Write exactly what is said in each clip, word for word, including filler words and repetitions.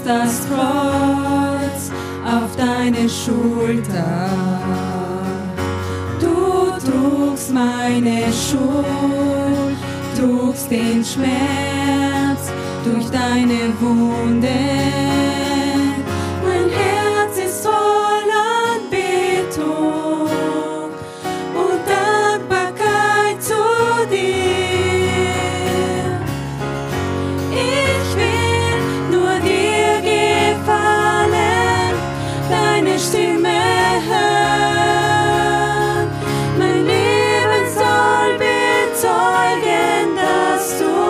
das Kreuz auf deine Schulter. Du trugst meine Schuld, trugst den Schmerz durch deine Wunde. Mein Herz ist voll Anbetung und Dankbarkeit zu dir. Ich will nur dir gefallen, deine Stimme hören. Mein Leben soll bezeugen, dass du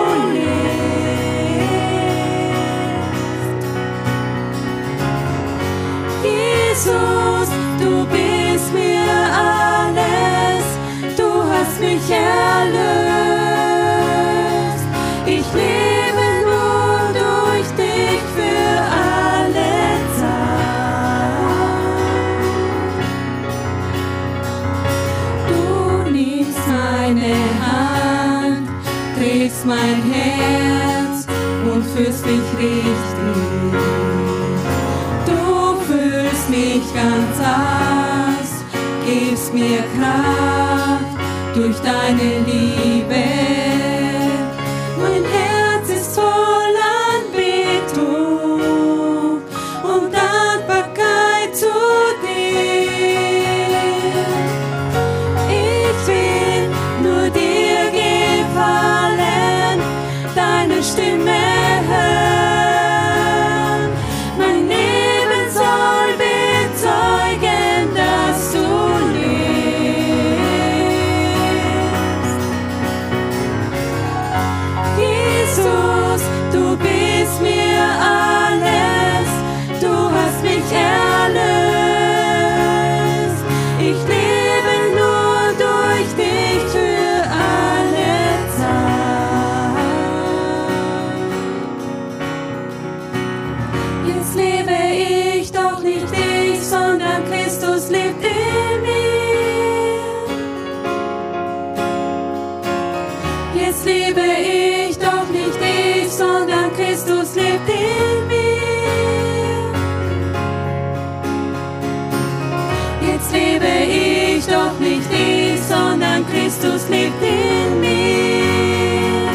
Jesus, du bist mir alles, du hast mich erlöst. Ich lebe nur durch dich für alle Zeit. Du nimmst meine Hand, trägst mein Herz und führst mich richtig. Mich ganz aus, gibst mir Kraft durch deine Liebe. Mein Herz ist voll Anbetung und Dankbarkeit zu dir. Ich will nur dir gefallen, deine Stimme hören. Du bist mir alles, du hast mich erlöst. Ich lebe nur durch dich für alle Zeit. Jetzt lebe ich doch nicht ich, sondern Christus lebt in mir. Jetzt lebe ich doch nicht ich, sondern Christus lebt in mir. Jetzt lebe ich doch nicht ich, sondern Christus lebt in mir.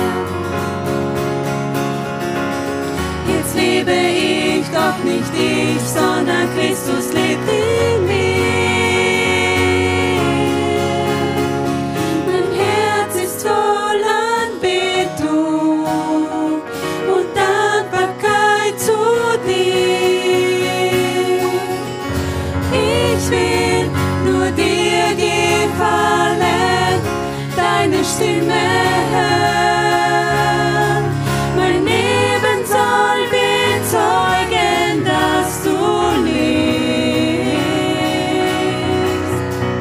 Jetzt lebe ich doch nicht ich, sondern Christus lebt in mir. Mein Herz ist voll Anbetung und Dankbarkeit zu dir. Ich will nur dir gefallen, deine Stimme hören. Mein Leben soll bezeugen, dass du lebst.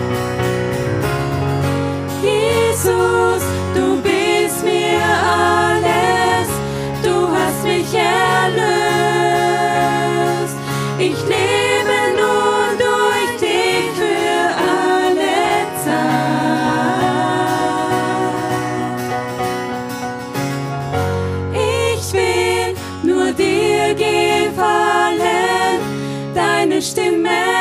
Jesus, du bist mir alles, du hast mich erlöst. Ich lebe nur durch dich für alle Zeit. Ich will nur dir gefallen, deine Stimme